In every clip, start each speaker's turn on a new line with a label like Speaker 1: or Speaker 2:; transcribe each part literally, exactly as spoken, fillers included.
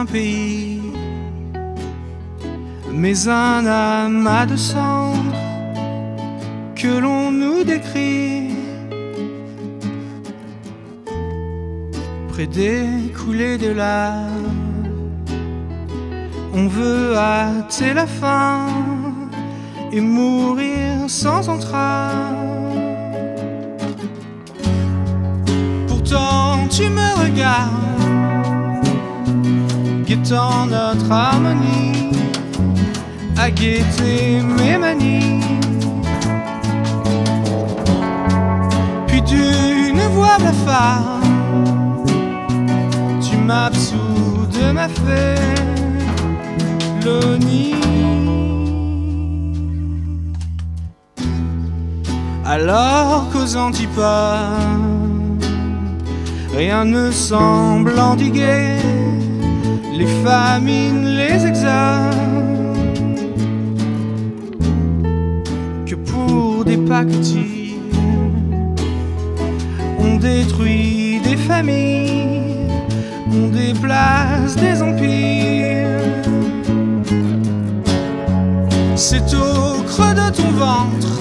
Speaker 1: pays, mais un amas de cendres que l'on nous décrit, près des coulées de larmes. On veut hâter la fin et mourir sans entrave. Pourtant tu me regardes, guettant notre harmonie, à guetter mes manies. Puis d'une voix blafarde, tu m'absous de ma félonie. Alors qu'aux antipodes, rien ne semble endiguer les famines, les exodes, que pour des pacotilles on détruit des familles, on déplace des empires. C'est au creux de ton ventre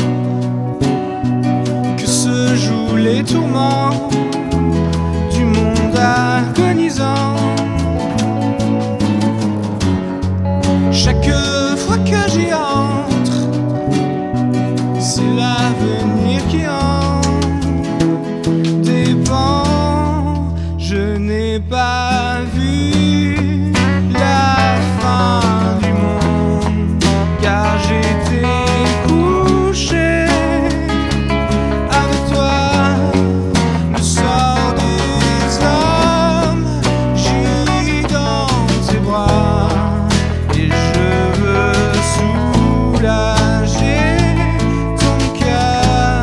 Speaker 1: que se jouent les tourments du monde agonisant. Chaque fois que j'y entre, c'est l'avenir qui en dépend. Je n'ai pas vu la fin du monde, car j'étais couché avec toi. Le sort des hommes gît dans tes bras, et je veux soulager ton cœur.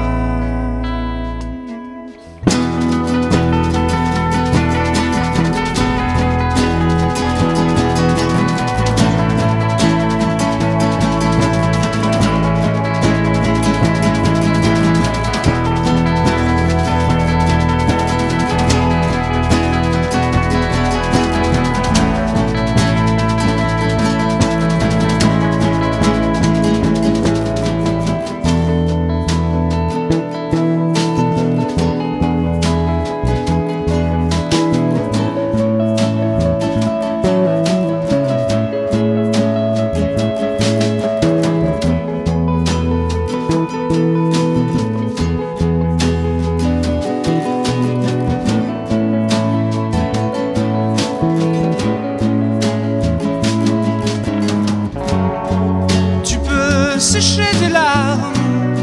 Speaker 1: Sécher tes larmes,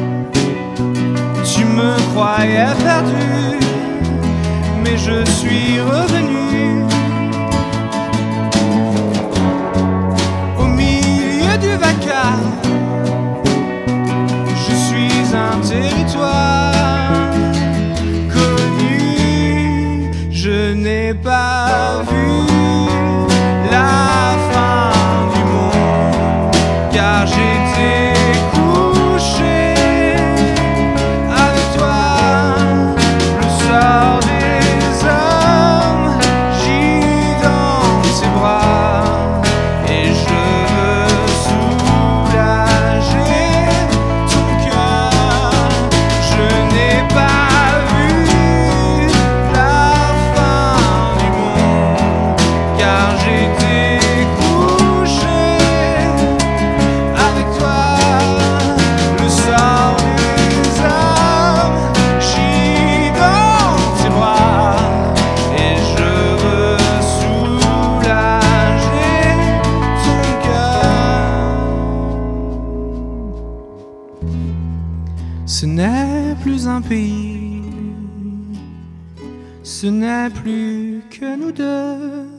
Speaker 1: tu me croyais perdu, mais je suis revenu. Au milieu du vacarme, je suis un territoire connu. Je n'ai pas vu la fin du monde, car j'étais ce n'est plus un pays, ce n'est plus que nous deux.